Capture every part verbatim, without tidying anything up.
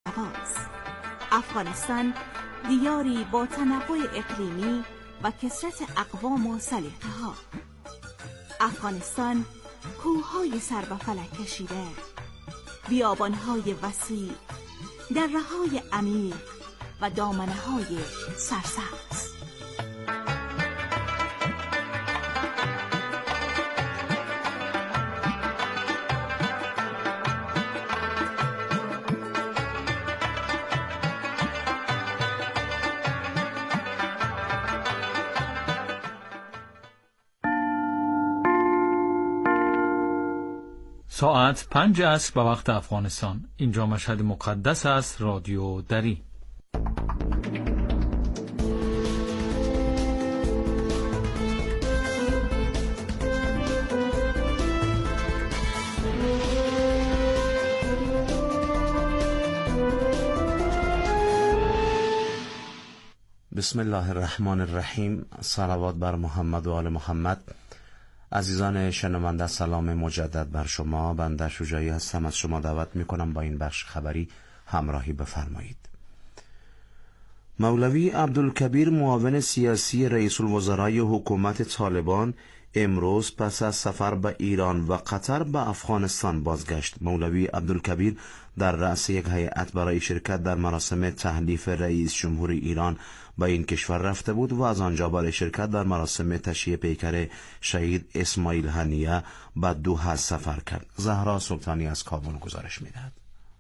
آغاز. افغانستان دیاری با تنوع اقلیمی و کثرت اقوام و سلیقه‌ها. افغانستان کوههای سر به فلک کشیده، بیابانهای وسیع، دره‌های عمیق و دامنه‌های سرسبز. ساعت پنج است به وقت افغانستان. اینجا مشهد مقدس است. رادیو دری. بسم الله الرحمن الرحیم. صلوات بر محمد و آل محمد. عزیزان شنونده، سلام مجدد بر شما. بنده شجاعی هستم. از شما دعوت میکنم با این بخش خبری همراهی بفرمایید. مولوی عبدالکبیر، معاون سیاسی رئیس الوزرای حکومت طالبان، امروز پس از سفر به ایران و قطر به افغانستان بازگشت. مولوی عبدالکبیر در رأس یک هیئت برای شرکت در مراسم تحلیف رئیس جمهور ایران به این کشور رفته بود و از آنجا برای شرکت در مراسم تشییع پیکر شهید اسماعیل هنیه به دوحه سفر کرد. زهرا سلطانی از کابل گزارش می‌دهد.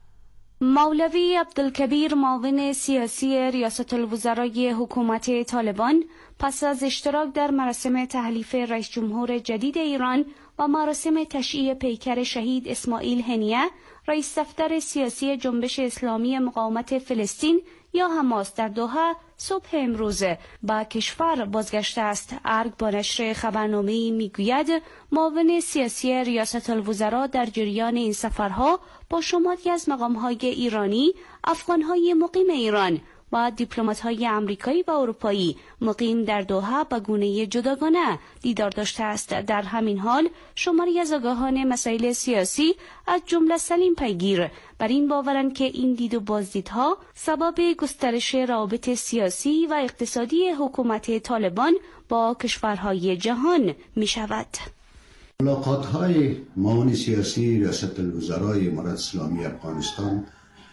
مولوی عبدالکبیر، معاون سیاسی ریاست الوزرای حکومت طالبان، پس از اشتراک در مراسم تحلیف رئیس جمهور جدید ایران و مراسم تشییع پیکر شهید اسماعیل هنیه، رئیس دفتر سیاسی جنبش اسلامی مقاومت فلسطین یا حماس در دوحه، صبح امروز با کشور بازگشته است. ارگ با نشر خبرنامه‌ای میگوید معاون سیاسی ریاست الوزراء در جریان این سفرها با شماری از مقام‌های ایرانی، افغان‌های مقیم ایران و دیپلمات‌های آمریکایی و اروپایی مقیم در دوحه به گونه جداگانه دیدار داشته است. در همین حال شماری از آگاهان مسائل سیاسی از جمله سلیم پیگیر بر این باورند که این دید و بازدیدها سبب گسترش روابط سیاسی و اقتصادی حکومت طالبان با کشورهای جهان می شود. ملاقات‌های معاون سیاسی ریاست الوزرای امارات اسلامی افغانستان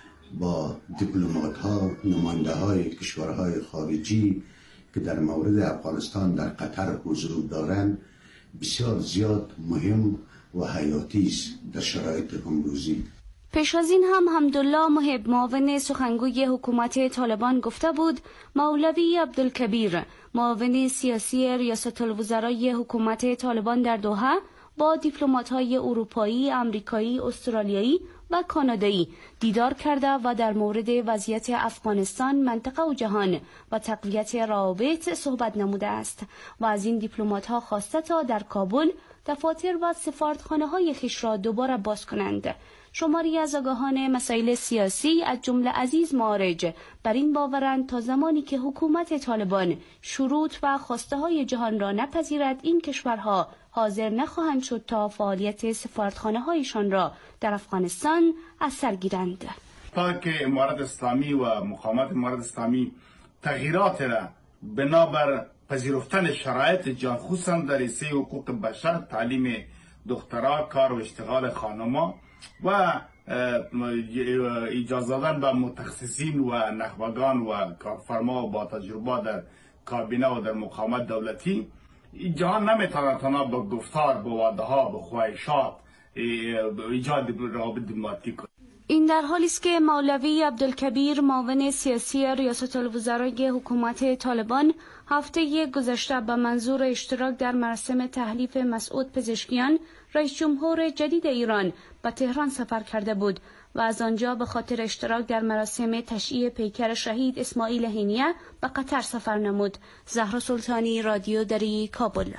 با دیپلمات‌ها، نماینده‌های کشورهای خارجی که در مورد افغانستان در قطر حضور دارند بسیار زیاد مهم و حیاتی است در شرایط امروزی. پیش از این هم حمدالله محب، معاون سخنگوی حکومت طالبان، گفته بود مولوی عبدالکبیر، معاون سیاسی ریاست الوزرای حکومت طالبان در دوحه با دیپلمات‌های اروپایی، آمریکایی، استرالیایی و کانادایی دیدار کرده و در مورد وضعیت افغانستان، منطقه و جهان و تقویت روابط صحبت نموده است و از این دیپلمات‌ها خواسته تا در کابل دفاتر و سفارتخانه‌های خویش را دوباره باز کنند. شماری از آگاهان مسائل سیاسی از جمله عزیز معارج بر این باورند تا زمانی که حکومت طالبان شروط و خواسته‌های جهان را نپذیرد، این کشورها حاضر نخواهند شد تا فعالیت سفارتخانه‌هایشان را در افغانستان از سر گیرند. تا که امارت اسلامی و مقاومت امارت اسلامی تغییرات را بنابر پذیرفتن شرایط جان، خصوصا در حیث حقوق بشر، تعلیم دخترها، کار و اشتغال خانما و اجازه دادن به متخصصین و نخبگان و کارفرما و با تجربه در کابینه و در مقاومت دولتی، جهان نمیتونه تنها با گفتار، با وعده ها، با خواهشات ایجاد روابط دیپلماتیک کنه. این در حالی است که مولوی عبدالکبیر، معاون سیاسی ریاست الوزرای حکومت طالبان، هفته گذشته به منظور اشتراک در مراسم تحلیف مسعود پزشکیان، رئیس جمهور جدید ایران، به تهران سفر کرده بود و از آنجا به خاطر اشتراک در مراسم تشییع پیکر شهید اسماعیل هنیه به قطر سفر نمود. زهرا سلطانی، رادیو دری، کابل.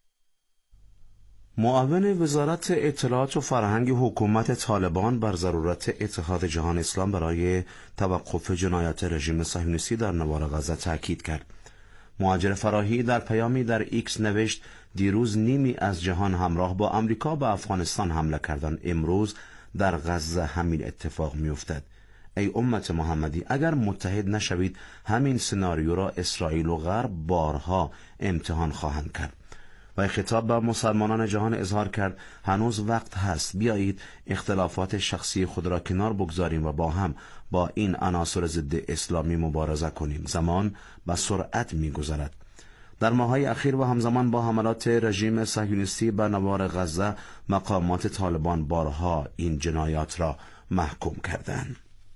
معاون وزارت اطلاعات و فرهنگ حکومت طالبان بر ضرورت اتحاد جهان اسلام برای توقف جنایات رژیم صهیونیستی در نوار غزه تاکید کرد. مهاجر فراهی در پیامی در ایکس نوشت دیروز نیمی از جهان همراه با امریکا به افغانستان حمله کردند. امروز در غزه همین اتفاق می‌افتد. ای امت محمدی اگر متحد نشوید همین سناریو را اسرائیل و غرب بارها امتحان خواهند کرد. و خطاب به مسلمانان جهان اظهار کرد هنوز وقت هست، بیایید اختلافات شخصی خود را کنار بگذاریم و با هم با این عناصر ضد اسلامی مبارزه کنیم. زمان به سرعت می‌گذرد. در ماه‌های اخیر و همزمان با حملات رژیم صهیونیستی بر نوار غزه، مقامات طالبان بارها این جنایات را محکوم کردند.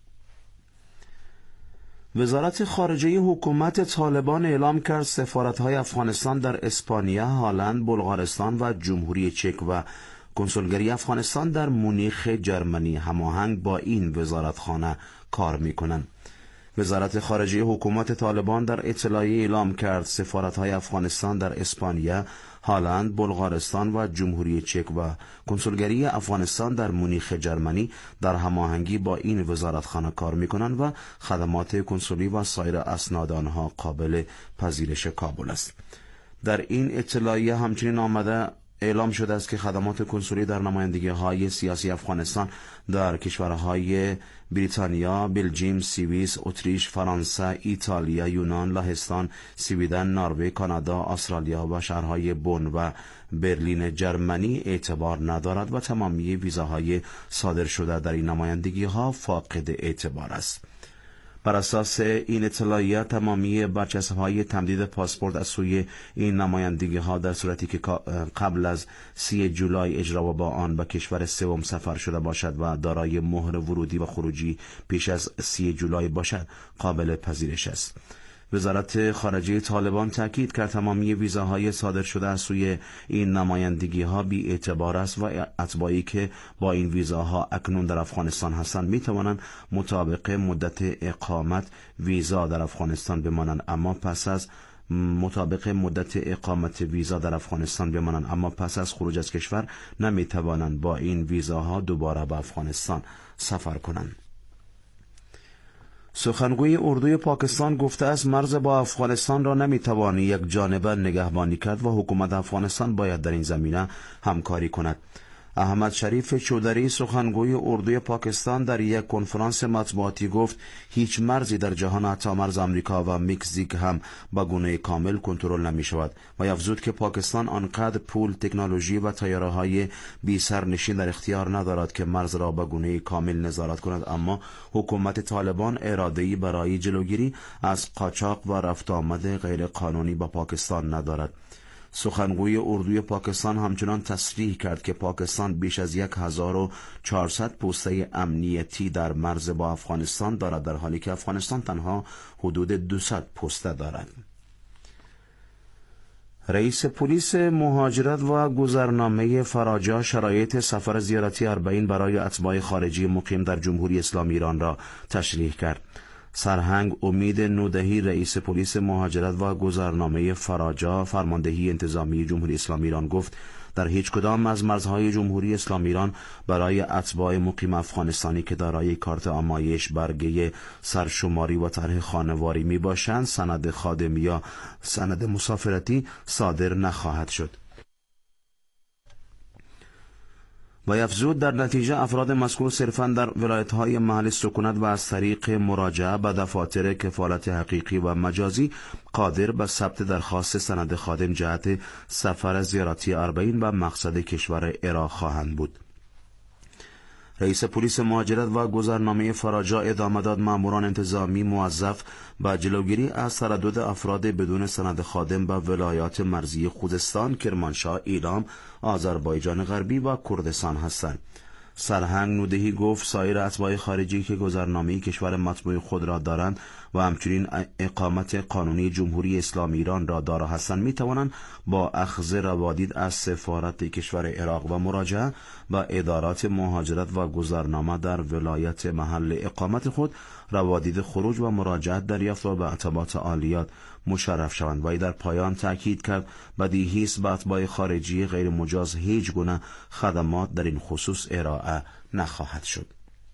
وزارت خارجه حکومت طالبان اعلام کرد سفارت‌های افغانستان در اسپانیا، هلند، بلغارستان و جمهوری چک و کنسولگری افغانستان در مونیخ جرمنی هماهنگ با این وزارتخانه کار می‌کنند. وزارت خارجه حکومت طالبان در اطلاعیه اعلام کرد سفارت‌های افغانستان در اسپانیا، هلند، بلغارستان و جمهوری چک و کنسولگری افغانستان در مونیخ جرمنی در هماهنگی با این وزارتخانه کار می‌کنند و خدمات کنسولی و سایر اسناد آنها قابل پذیرش کابل است. در این اطلاعیه همچنین آمده اعلام شده است که خدمات کنسولی در نمایندگی‌های سیاسی افغانستان در کشورهای بریتانیا، بلژیم، سوئیس، اتریش، فرانسه، ایتالیا، یونان، لهستان، سویدن، نروژ، کانادا، استرالیا و شهرهای بن و برلین جرمنی اعتبار ندارد و تمامی ویزاهای صادر شده در این نمایندگی‌ها فاقد اعتبار است. بر اساس این اطلاعیه تمامی برچسب‌های تمدید پاسپورت از سوی این نمایندگی‌ها در صورتی که قبل از سی جولای اجرا و با آن به کشور سوم سفر شده باشد و دارای مهر ورودی و خروجی پیش از سی جولای باشد قابل پذیرش است. وزارت خارجه طالبان تاکید کرد تمامی ویزاهای صادر شده از سوی این نمایندگی‌ها بی اعتبار است و اتباعی که با این ویزاها اکنون در افغانستان هستند می توانند مطابق مدت اقامت ویزا در افغانستان بمانند اما پس از مطابق مدت اقامت ویزا در افغانستان بمانند اما پس از خروج از کشور نمی توانند با این ویزاها دوباره به افغانستان سفر کنند. سخنگوی اردوی پاکستان گفته است مرز با افغانستان را نمیتوان یک جانبه نگهبانی کرد و حکومت افغانستان باید در این زمینه همکاری کند. احمد شریف چودری سخنگوی اردوی پاکستان در یک کنفرانس مطبوعاتی گفت هیچ مرزی در جهان حتی مرز آمریکا و مکزیک هم به گونه کامل کنترل نمی شود و افزود که پاکستان آنقدر پول، تکنولوژی و طیاره‌های بی سرنشین در اختیار ندارد که مرز را به گونه کامل نظارت کند اما حکومت طالبان اراده‌ای برای جلوگیری از قاچاق و رفت آمد غیر قانونی با پاکستان ندارد. سخنگوی اردوی پاکستان همچنان تصریح کرد که پاکستان بیش از یک هزار و چهارصد پوسته امنیتی در مرز با افغانستان دارد در حالی که افغانستان تنها حدود دویست پوسته دارد. رئیس پلیس مهاجرت و گذرنامه فراجا شرایط سفر زیارتی اربعین برای اتباع خارجی مقیم در جمهوری اسلامی ایران را تشریح کرد. سرهنگ امید نودهی رئیس پلیس مهاجرت و گذرنامه فراجا فرماندهی انتظامی جمهوری اسلامی ایران گفت در هیچ کدام از مرزهای جمهوری اسلامی ایران برای اتباع مقیم افغانستانی که دارای کارت آمایش، برگه سرشماری و طرح خانواری می باشند سند خادمی یا سند مسافرتی صادر نخواهد شد. و افزود در نتیجه افراد مذکور صرفاً در ولایت‌های محل سکونت و از طریق مراجعه به دفاتر کفالت حقیقی و مجازی قادر به ثبت درخواست سند خادم جهت سفر زیارتی اربعین و مقصد کشور عراق خواهند بود. رئیس پلیس مهاجرت و گذرنامه فراجا ادامه داد ماموران انتظامی موظف به جلوگیری از تردد افراد بدون سند خادم به ولایات مرزی خوزستان، کرمانشاه، ایلام، آذربایجان غربی و کردستان هستند. سرهنگ نودهی گفت سایر اتباع خارجی که گذرنامه کشور مطبوع خود را دارند و همچنین اقامت قانونی جمهوری اسلامی ایران را دارا هستند می توانند با اخذ روادید از سفارت کشور عراق و مراجعه و ادارات مهاجرت و گذرنامه در ولایت محل اقامت خود روادید خروج و مراجعت دریافت و به ارتباط عالیات مشرف شوند. و در پایان تاکید کرد بدیهی است به اتباع خارجی غیر مجاز هیچ گونه خدمات در این خصوص ارائه نخواهد شد.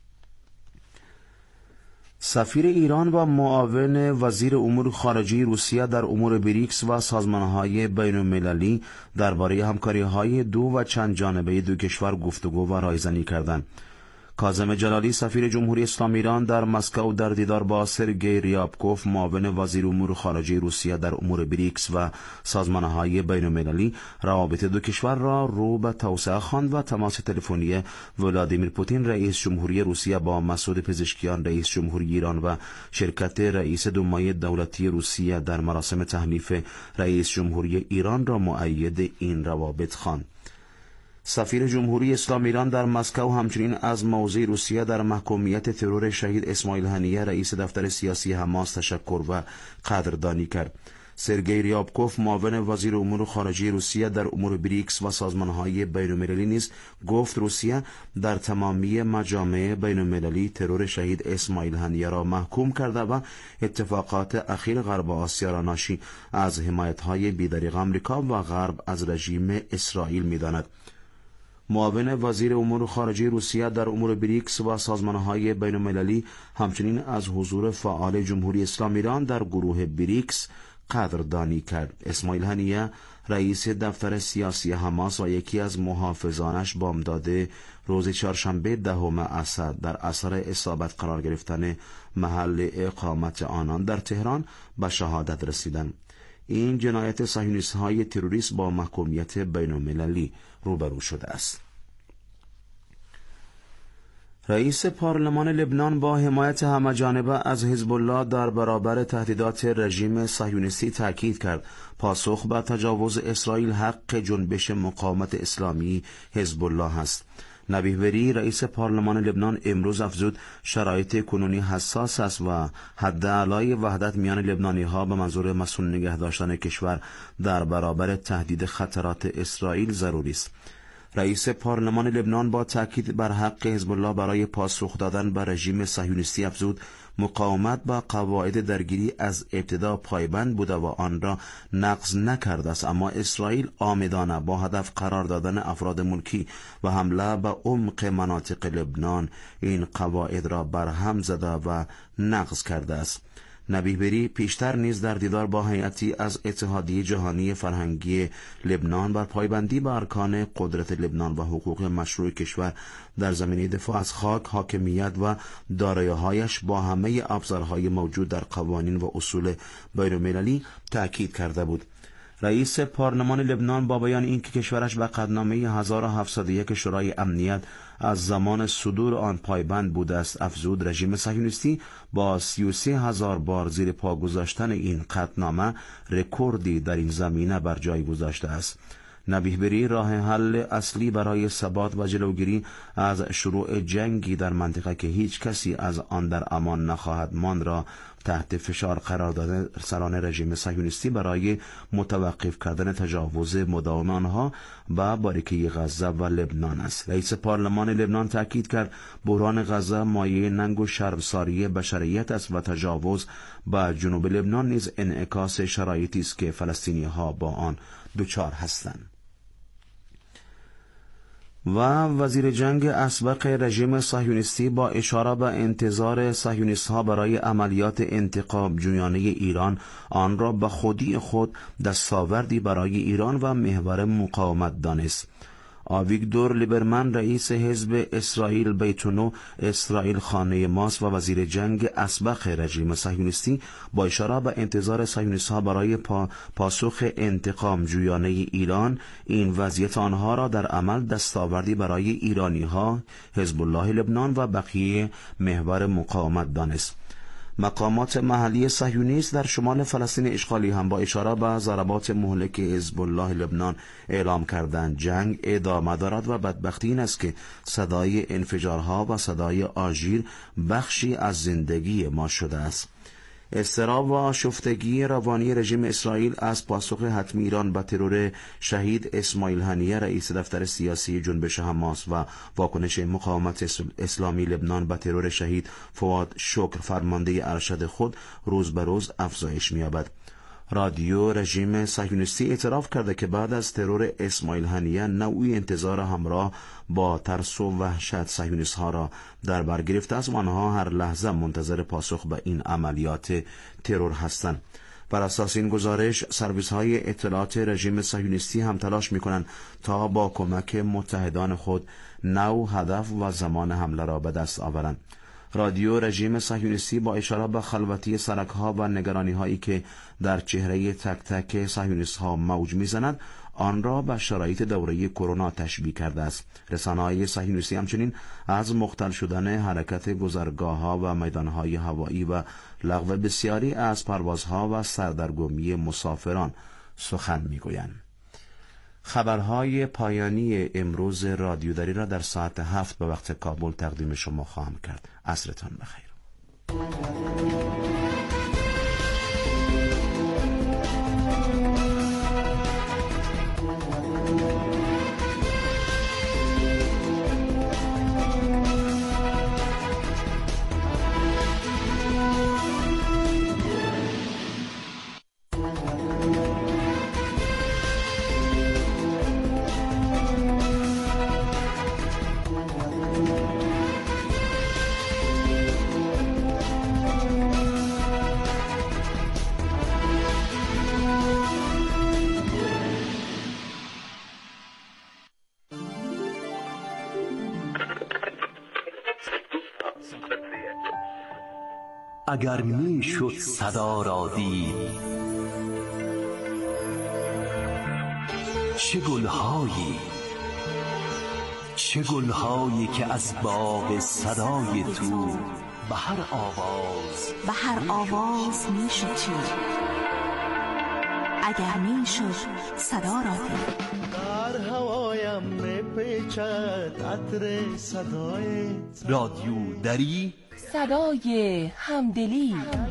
سفیر ایران و معاون وزیر امور خارجه روسیه در امور بریکس و سازمان‌های بین‌المللی درباره همکاری‌های دو و چند جانبه دو کشور گفتگو و رایزنی کردند. کاظم جلالی سفیر جمهوری اسلامی ایران در مسکو در دیدار با سرگئی ریابکوف معاون وزیر امور خارجه روسیه در امور بریکس و سازمان‌های بین‌المللی روابط دو کشور را رو به توسعه خواند و تماس تلفنی ولادیمیر پوتین رئیس جمهوری روسیه با مسعود پزشکیان رئیس جمهوری ایران و شرکت رئیس دومای دولتی روسیه در مراسم تحلیف رئیس جمهوری ایران را مؤید این روابط خواند. سفیر جمهوری اسلامی ایران در مسکو همچنین از موضع روسیه در محکومیت ترور شهید اسماعیل هنیه رئیس دفتر سیاسی حماس تشکر و قدردانی کرد. سرگئی ریابکوف معاون وزیر امور خارجه روسیه در امور بریکس و سازمان‌های بین‌المللی نیز گفت روسیه در تمامی مجامع بین‌المللی ترور شهید اسماعیل هنیه را محکوم کرده و اتفاقات اخیر غرب آسیا را ناشی از حمایت‌های بی‌دریغ آمریکا و غرب از رژیم اسرائیل می‌داند. معاون وزیر امور خارجه روسیه در امور بریکس و سازمان‌های بین‌المللی همچنین از حضور فعال جمهوری اسلامی ایران در گروه بریکس قدردانی کرد. اسماعیل هنیه رئیس دفتر سیاسی حماس و یکی از محافظانش بامداد روز چهارشنبه دهم اسد در اثر اصابت قرار گرفتن محل اقامت آنان در تهران به شهادت رسیدند. این جنایت صهیونیست‌های تروریست با محکومیت بین‌المللی روبرو شده است. رئیس پارلمان لبنان با حمایت همه‌جانبه از حزب الله در برابر تهدیدات رژیم صهیونیستی تاکید کرد پاسخ به تجاوز اسرائیل حق جنبش مقاومت اسلامی حزب الله است. نبیه بری رئیس پارلمان لبنان امروز افزود شرایط کنونی حساس است و حداعلی وحدت میان لبنانی ها به منظور مسئول نگه داشتن کشور در برابر تهدید خطرات اسرائیل ضروری است. رئیس پارلمان لبنان با تاکید بر حق حزب الله برای پاسخ دادن به رژیم صهیونیستی افزود مقاومت با قواعد درگیری از ابتدا پایبند بوده و آن را نقض نکرده است، اما اسرائیل عامدانه با هدف قرار دادن افراد ملکی و حمله به عمق مناطق لبنان این قواعد را برهم زده و نقض کرده است. نبیه بری پیشتر نیز در دیدار با هیئتی از اتحادیه جهانی فرهنگی لبنان بر پایبندی به ارکان قدرت لبنان و حقوق مشروع کشور در زمینه دفاع از خاک، حاکمیت و دارایی‌هایش با همه ابزارهای موجود در قوانین و اصول بین‌المللی تأکید کرده بود. رئیس پارلمان لبنان با بیان اینکه کشورش به قطعنامه هزار و هفتصد و یک شورای امنیت از زمان صدور آن پایبند بوده است افزود رژیم صهیونیستی با سی و سه هزار بار زیر پا گذاشتن این قطعنامه رکوردی در این زمینه بر جای گذاشته است. نبیه بری راه حل اصلی برای ثبات و جلوگیری از شروع جنگی در منطقه که هیچ کسی از آن در امان نخواهد ماند را تحت فشار قرار دادن سران رژیم صهیونیستی برای متوقف کردن تجاوز مداوم آنها به باریکه غزه و لبنان است. رئیس پارلمان لبنان تاکید کرد بحران غزه مایه ننگ و شرمساری بشریت است و تجاوز به جنوب لبنان نیز انعکاس شرایطی است که فلسطینی ها با آن دچار هستند. و وزیر جنگ اسبق رژیم صهیونیستی با اشاره به انتظار صهیونیست‌ها برای عملیات انتقام جویانه ایران آن را به خودی خود دستاوردی برای ایران و محور مقاومت دانست. آویگدور لیبرمن رئیس حزب اسرائیل بیتونو اسرائیل خانه ماست و وزیر جنگ اسبق رژیم صهیونیستی با اشاره به انتظار صهیونیست‌ها برای پا پاسخ انتقام جویانه ایران این وضعیت آنها را در عمل دستاوردی برای ایرانی‌ها، حزب الله لبنان و بقیه محور مقاومت دانست. مقامات محلی صهیونیست در شمال فلسطین اشغالی هم با اشاره به ضربات مهلک حزب الله لبنان اعلام کردند جنگ ادامه دارد و بدبختی این است که صدای انفجارها و صدای آژیر بخشی از زندگی ما شده است. اضطراب و آشفتگی روانی رژیم اسرائیل از پاسخ حتمی ایران به ترور شهید اسماعیل هنیه رئیس دفتر سیاسی جنبش حماس و واکنش مقاومت اسلامی لبنان به ترور شهید فؤاد شکر فرمانده ارشد خود روز به روز افزایش می‌یابد. رادیو رژیم صهیونیستی اعتراف کرده که بعد از ترور اسماعیل هنیه نوعی انتظار همراه با ترس و وحشت صهیونیست‌ها را در بر گرفته است و آنها هر لحظه منتظر پاسخ به این عملیات ترور هستند. بر اساس این گزارش سرویس های اطلاعات رژیم صهیونیستی هم تلاش می کنند تا با کمک متحدان خود نوع، هدف و زمان حمله را به دست آورند. رادیو رژیم صهیونیستی با اشاره به خلوتی سرک‌ها و نگرانی‌هایی که در چهره تک تک صهیونیست‌ها موج می‌زند، آن را به شرایط دوره کرونا تشبیه کرده است. رسانه‌های صهیونیستی همچنین از مختل شدن حرکت گذرگاه‌ها و میدان‌های هوایی و لغو بسیاری از پروازها و سردرگمی مسافران سخن می‌گویند. خبرهای پایانی امروز رادیودری را در ساعت هفت به وقت کابل تقدیم شما خواهم کرد. عصرتان بخیر. اگر می شد صدا را دید، چه گلهایی چه گلهایی که از باغ صدای تو به هر آواز به هر آواز می شد چید. اگر می شد صدا را دید. در هوایم می پیچد عطر صدای رادیو دری، صدای همدلی،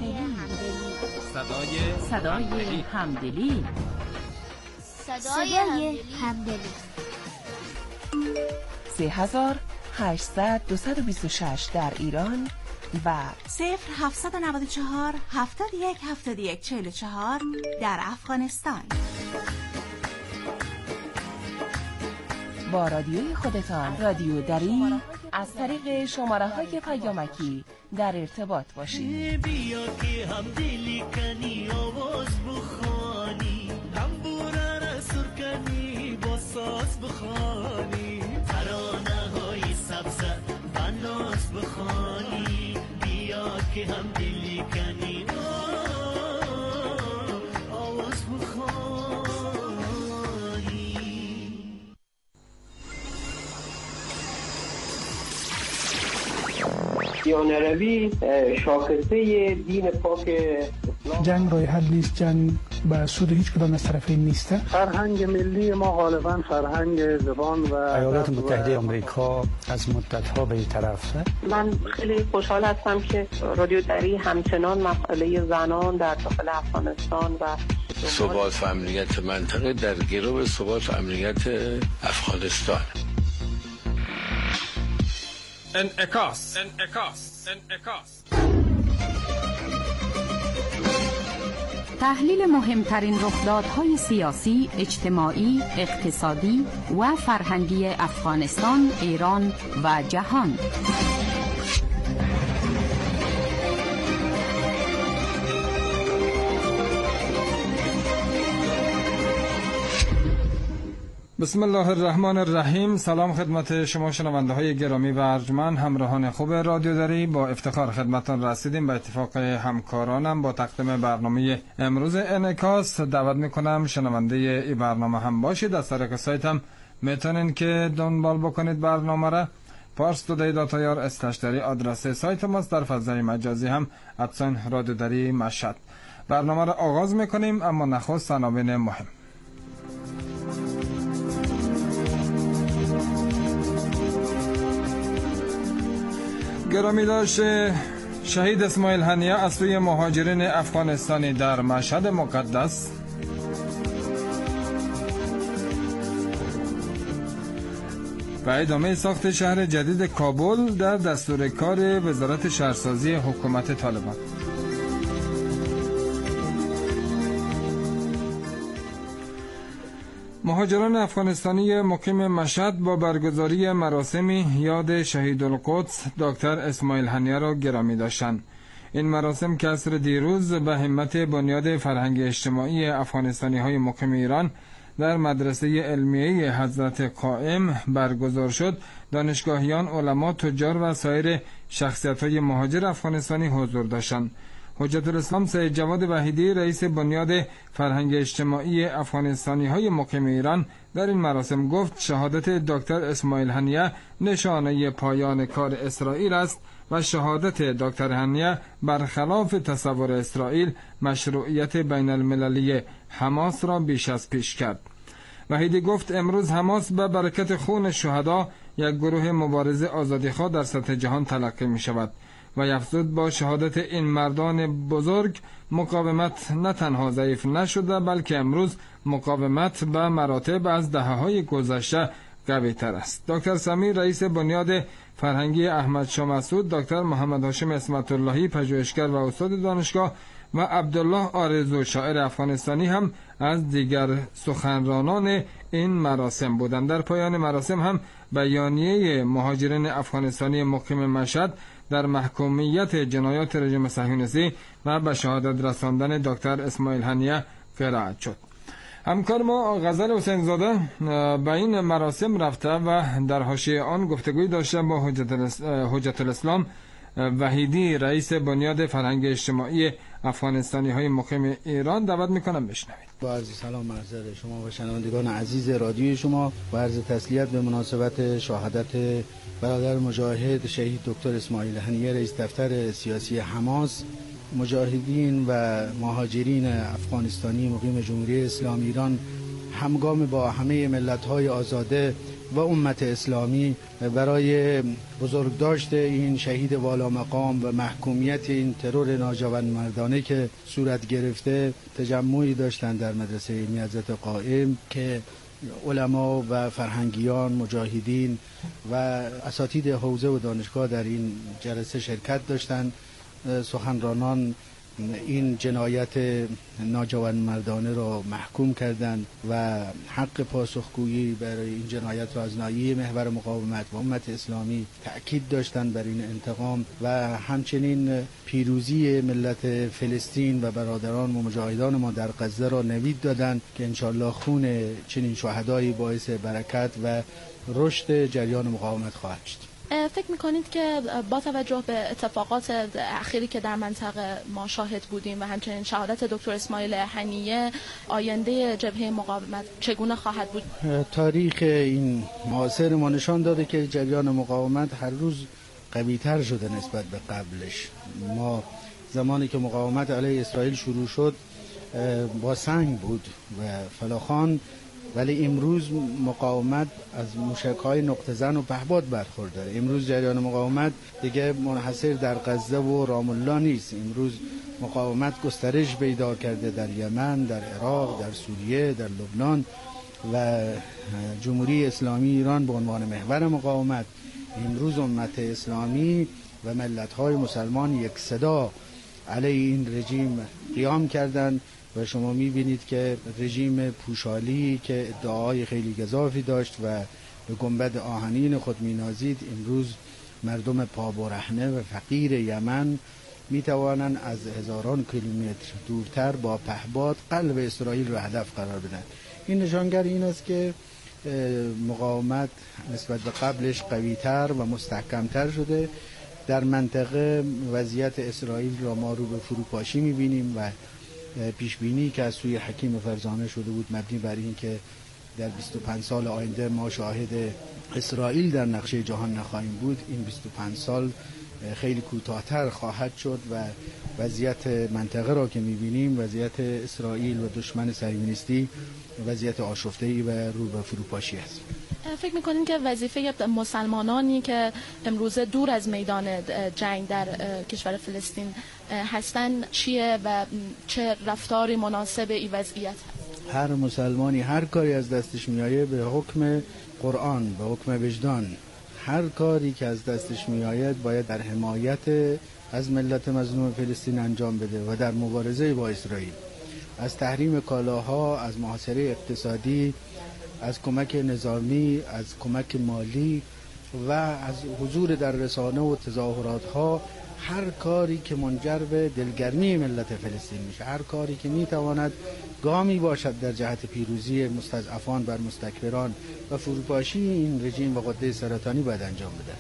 صدای صدای همدلی، صدای همدلی. سه هزار هشتصد دویست و بیست و شش در ایران و صفر هفتصد و نود و چهار هفتاد و یک هفتاد و یک چهل و چهار در افغانستان. با رادیوی خودتان رادیو دری از طریق شماره های پیامکی در ارتباط باشید. بیا که هم دلی کنی آواز بخوانی، تنبوره را سر کنی با ساز بخوانی، ترانه های سبز و ناز بخوانی. بیا که هم دلی کنی آواز بخوانی. دیانروی شاخصه دین پاک اسلام. جنگ راه حل نیست، جنگ به سود هیچ کدام از طرفین نیست. فرهنگ ملی ما غالبا فرهنگ زبان و ایالات متحده آمریکا از مدت‌ها به این طرفه. من خیلی خوشحال هستم که رادیو دری همچنان مسئله زنان در داخل افغانستان و ثبات و امنیت منطقه در گرو ثبات و امنیت افغانستان. انعکاس انعکاس انعکاس تحلیل مهمترین رخدادهای سیاسی، اجتماعی، اقتصادی و فرهنگی افغانستان، ایران و جهان. بسم الله الرحمن الرحیم. سلام خدمت شما شنونده های گرامی و ارجمند، همراهان خوب رادیو دری. با افتخار خدمتان رسیدیم. به اتفاق همکارانم با تقدیم برنامه امروز انعکاس دعوت میکنم شنونده ای برنامه هم باشید. از طریق سایتم میتونین که دنبال بکنید برنامه را. پارس تودی دات آی آر اسلش دری آدرس سایت ماست. در فضای مجازی هم ادسان رادیو دری مشهد. برنامه را آغاز میکنیم، اما نخست عناوین مهم. گرامی داشت شهید اسماعیل هنیه از سوی مهاجرین افغانستانی در مشهد مقدس. و ادامه ساخت شهر جدید کابل در دستور کار وزارت شهرسازی حکومت طالبان. مهاجران افغانستانی مقیم مشهد با برگزاری مراسمی یاد شهید القدس دکتر اسماعیل هنیه را گرامی داشتند. این مراسم که عصر دیروز به همت بنیاد فرهنگ اجتماعی افغانستانی های مقیم ایران در مدرسه علمیه حضرت قائم برگزار شد، دانشگاهیان، علما، تجار و سایر شخصیت‌های مهاجر افغانستانی حضور داشتند. حجت الاسلام سید جواد وحیدی رئیس بنیاد فرهنگ اجتماعی افغانستانی های مقیم ایران در این مراسم گفت شهادت دکتر اسماعیل هنیه نشانه پایان کار اسرائیل است و شهادت دکتر هنیه برخلاف تصور اسرائیل مشروعیت بین المللی حماس را بیش از پیش کرد. وحیدی گفت امروز حماس به برکت خون شهدا یک گروه مبارز آزادیخواه در سطح جهان تلقی می شود و افزود با شهادت این مردان بزرگ مقاومت نه تنها ضعیف نشده بلکه امروز مقاومت به مراتب از دهه‌های گذشته قوی تر است. دکتر سمیر رئیس بنیاد فرهنگی احمد شاه مسعود، دکتر محمد هاشم اسمت اللهی پژوهشگر و استاد دانشگاه و عبدالله آرزو شاعر افغانستانی هم از دیگر سخنرانان این مراسم بودند. در پایان مراسم هم بیانیه مهاجرین افغانستانی مقیم مشهد در محکومیت جنایات رژیم صهیونیستی و به شهادت رساندن دکتر اسماعیل هنیه قرائت شد. همکار ما غزل حسین زاده به این مراسم رفته و در حاشیه آن گفتگوی داشته با حجت الاسلام وحیدی رئیس بنیاد فرهنگ اجتماعی افغانستانی های مقیم ایران. دعوت میکنم بشنوید. با عرض سلام معذر شما و شنوندگان عزیز رادیوی شما و عرض تسلیت به مناسبت شهادت برادر مجاهد شهید دکتر اسماعیل هنیه رئیس دفتر سیاسی حماس. مجاهدین و مهاجرین افغانستانی مقیم جمهوری اسلامی ایران همگام با همه ملت‌های آزاده و امت اسلامی برای بزرگداشت این شهید والا مقام و محکومیت این ترور ناجوانمردانه که صورت گرفته تجمعی داشتند در مدرسه علمیه حضرت قائم که علما و فرهنگیان، مجاهدین و اساتید حوزه و دانشگاه در این جلسه شرکت داشتند. سخنرانان این جنایت ناجوانمردانه را محکوم کردند و حق پاسخگویی برای این جنایت را از ناحیه محور مقاومت و امت اسلامی تأکید داشتند بر این انتقام و همچنین پیروزی ملت فلسطین و برادران و مجاهدان ما در غزه را نوید دادند که انشالله خون چنین شهدایی باعث برکت و رشد جریان مقاومت خواهد شد. فکر میکنید که با توجه به اتفاقات اخیری که در منطقه ما شاهد بودیم و همچنین شهادت دکتر اسماعیل هنیه آینده جبهه مقاومت چگونه خواهد بود؟ تاریخ این معاصر ما نشان داده که جریان مقاومت هر روز قوی‌تر شده نسبت به قبلش. ما زمانی که مقاومت علیه اسرائیل شروع شد با سنگ بود و فلاخان، ولی امروز مقاومت از موشک‌های نقطه زن و پهپاد برخورده. امروز جریان مقاومت دیگه منحصر در غزه و رام الله نیست. امروز مقاومت گسترش پیدا کرده در یمن، در عراق، در سوریه، در لبنان و جمهوری اسلامی ایران به عنوان محور مقاومت. امروز امت اسلامی و ملت‌های مسلمان یک صدا علیه این رژیم قیام کردند و شما می‌بینید که رژیم پوشالی که ادعای خیلی گزافی داشت و به گنبد آهنین خود می‌نازید، امروز مردم پابرهنه و فقیر یمن می‌توانند از هزاران کیلومتر دورتر با پهپاد قلب اسرائیل را هدف قرار بدن. این نشانگر این است که مقاومت نسبت به قبلش قوی‌تر و مستحکم‌تر شده. در منطقه وضعیت اسرائیل را ما رو به فروپاشی می‌بینیم و پیشبینی که از سوی حکیم فرزانه شده بود مبنی بر این که در بیست و پنج سال آینده ما شاهد اسرائیل در نقشه جهان نخواهیم بود، این بیست و پنج سال خیلی کوتاه‌تر خواهد شد و وضعیت منطقه را که می‌بینیم، وضعیت اسرائیل و دشمن صهیونیستی وضعیت آشفته‌ای و رو به فروپاشی است. فکر می‌کنین که وظیفه مسلمانانی که امروزه دور از میدان جنگ در کشور فلسطین هستن چیه و چه رفتاری مناسب این وضعیت هست؟ هر مسلمانی هر کاری از دستش میایه به حکم قرآن، به حکم وجدان، هر کاری که از دستش میآید باید در حمایت از ملت مظلوم فلسطین انجام بده و در مبارزه با اسرائیل، از تحریم کالاها، از محاصره اقتصادی، از کمک نظامی، از کمک مالی و از حضور در رسانه و تظاهرات ها هر کاری که منجر به دلگرمی ملت فلسطین میشه، هر کاری که میتواند گامی باشد در جهت پیروزی مستضعفان بر مستکبران و فروپاشی این رژیم و غده سرطانی باید انجام بده.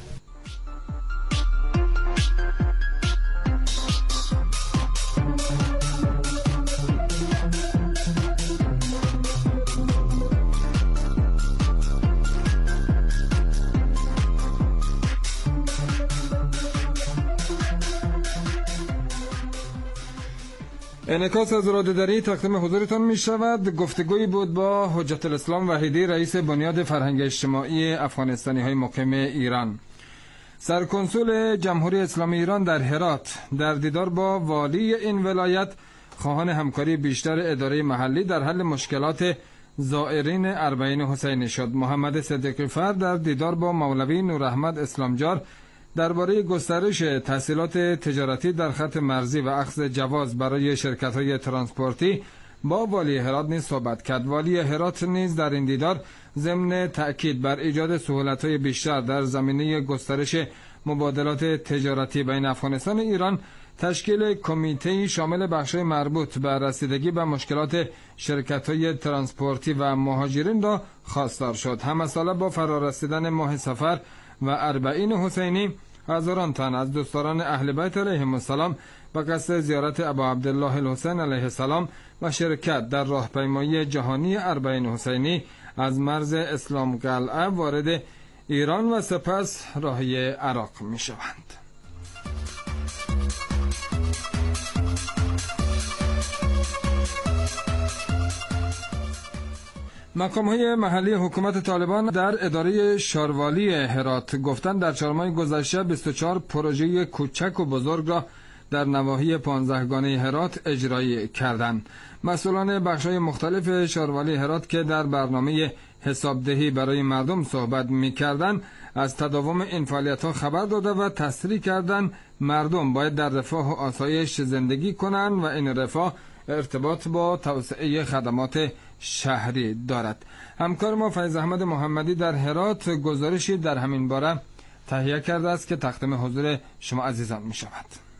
انعکاس از رادیودری تقدیم حضورتان می شود. گفتگویی بود با حجت الاسلام وحیدی، رئیس بنیاد فرهنگ اجتماعی افغانستانی های مقیم ایران. سرکنسول جمهوری اسلامی ایران در هرات در دیدار با والی این ولایت خواهان همکاری بیشتر اداره محلی در حل مشکلات زائرین اربعین حسینی شد. محمد صدیقی فر در دیدار با مولوی نوراحمد اسلامجار درباره گسترش تحصیلات تجارتی در خط مرزی و اخذ جواز برای شرکت‌های ترانسپورتی با والی هرات نیز صحبت کرد. والی هرات نیز در این دیدار ضمن تأکید بر ایجاد سهولت‌های بیشتر در زمینه گسترش مبادلات تجارتی بین افغانستان و ایران، تشکیل کمیته‌ای شامل بخش‌های مربوط به رسیدگی به مشکلات شرکت‌های ترانسپورتی و مهاجرین را خواستار شد. همساله با فرارسیدن ماه صفر و اربعین حسینی، هزاران تن از دوستداران اهل بیت علیهم السلام به قصد زیارت ابا عبدالله الحسین علیه السلام و شرکت در راهپیمایی جهانی اربعین حسینی از مرز اسلام قلعه وارد ایران و سپس راهی عراق می شوند. مقام‌های محلی حکومت طالبان در اداره شاروالی هرات گفتند در چهار ماه گذشته بیست و چهار پروژه کوچک و بزرگ را در نواحی پانزدهگانه هرات اجرایی کردند. مسئولان بخش‌های مختلف شاروالی هرات که در برنامه حسابدهی برای مردم صحبت می‌کردند، از تداوم این فعالیت‌ها خبر داده و تصریح کردند مردم باید در رفاه و آسایش زندگی کنند و این رفاه ارتباط با توسعه خدمات شهری دارد. همکار ما فیض احمد محمدی در هرات گزارشی در همین باره تهیه کرده است که تقدیم حضور شما عزیزان می شود.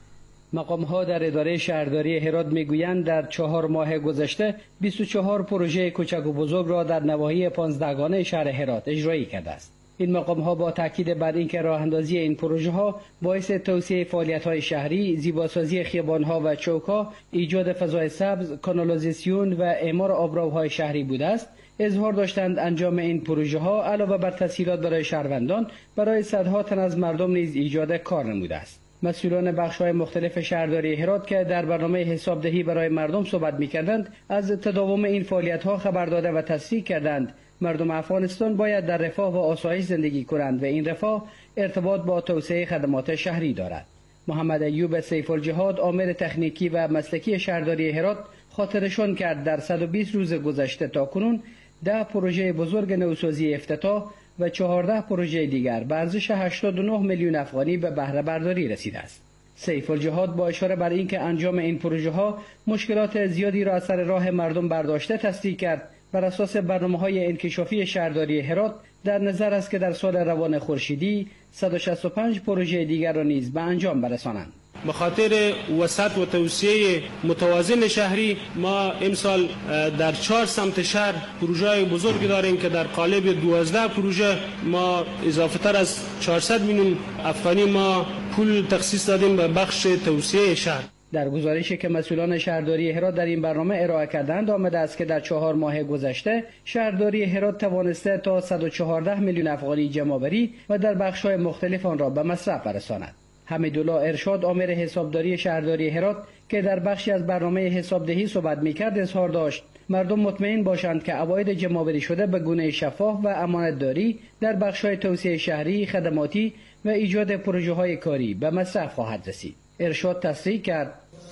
مقام ها در اداره شهرداری هرات میگویند در چهار ماه گذشته بیست و چهار پروژه کوچک و بزرگ را در نواحی پانزدهگانه شهر هرات اجرایی کرده است. این مقام ها با تاکید بر اینکه راه اندازی این پروژه ها باعث توسعه فعالیت های شهری، زیباسازی خیابان ها و چوک ها، ایجاد فضای سبز، کانالیزاسیون و اعمار آبراوهای شهری بوده است. اظهار داشتند انجام این پروژه ها علاوه بر تسهیلات برای شهروندان، برای صدها تن از مردم نیز ایجاد کار نموده است. مسئولان بخش‌های مختلف شهرداری هرات که در برنامه حسابدهی برای مردم صحبت می‌کردند، از تداوم این فعالیت‌ها خبر داده و تصریح کردند مردم افغانستان باید در رفاه و آسایش زندگی کنند و این رفاه ارتباط با توسعه خدمات شهری دارد. محمد ایوب سیف الجهاد، آمر تکنیکی و مسلکی شهرداری هرات، خاطرشان کرد در صد و بیست روز گذشته تا کنون ده پروژه بزرگ نوسازی افتتاح و چهارده پروژه دیگر به ارزش هشتاد و نه میلیون افغانی به بهره برداری رسیده است. سیف الجهاد با اشاره بر اینکه انجام این پروژه ها مشکلات زیادی را از سر راه مردم برداشته تصدیق کرد. بر اساس برنامه‌های انکشافی شهرداری هرات در نظر است که در سال روان خورشیدی صد و شصت و پنج پروژه دیگر را نیز به انجام برسانند. به خاطر وسعت و توسعه متوازن شهری ما امسال در چهار سمت شهر پروژه بزرگ داریم که در قالب دوازده پروژه ما اضافه تر از چهارصد میلیون افغانی ما پول تخصیص دادیم به بخش توسعه شهر. در گزارشی که مسئولان شهرداری هرات در این برنامه ارائه کردند آمده است که در چهار ماه گذشته شهرداری هرات توانسته تا صد و چهارده میلیون افغانی جمع‌آوری و در بخش‌های مختلف آن را به مصرف برساند. حمیدالله ارشاد، آمر حسابداری شهرداری هرات که در بخشی از برنامه حسابدهی صحبت می‌کرد، اظهار داشت مردم مطمئن باشند که عواید جمع‌آوری شده به گونه شفاف و امانتداری در بخش‌های توسعه شهری، خدماتی و ایجاد پروژه‌های کاری به مصرف خواهد رسید. ارشاد تصریح کرد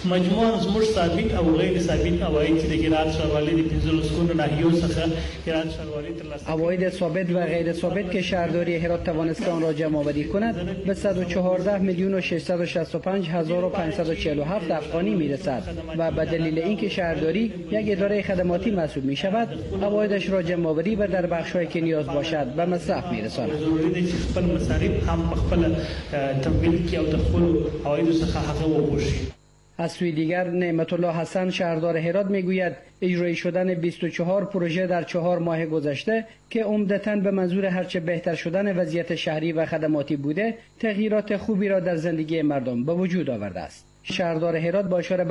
مجموعاً زموږ ثابت او غیر ثابت عواید چې د هرات ښاروالۍ د پنځلس ګونو ناحیو څخه هرات ښاروالۍ ترلاسه عواید ثابت و غیر ثابت که شهرداری هرات توانسته آن را جمع آوری کند به صد و چهارده میلیون و ششصد و شصت و پنج هزار و پانصد و چهل و هفت افغانی میرسد و به دلیل اینکه شهرداری یک اداره خدماتی محسوب می شود عوایدش را جمع آوری و در بخش‌هایی که نیاز باشد به مصرف میرساند. ضروری دی چې خپل مصارف هم په خپل تمویل کې او د خپل عوایدو څخه هغه وبوشي. از سوی دیگر نعمت الله حسن شهردار هرات میگوید اجرایی شدن بیست و چهار پروژه در چهار ماه گذشته که عمدتاً به منظور هرچه بهتر شدن وضعیت شهری و خدماتی بوده تغییرات خوبی را در زندگی مردم به وجود آورده است. شهردار هرات با اشاره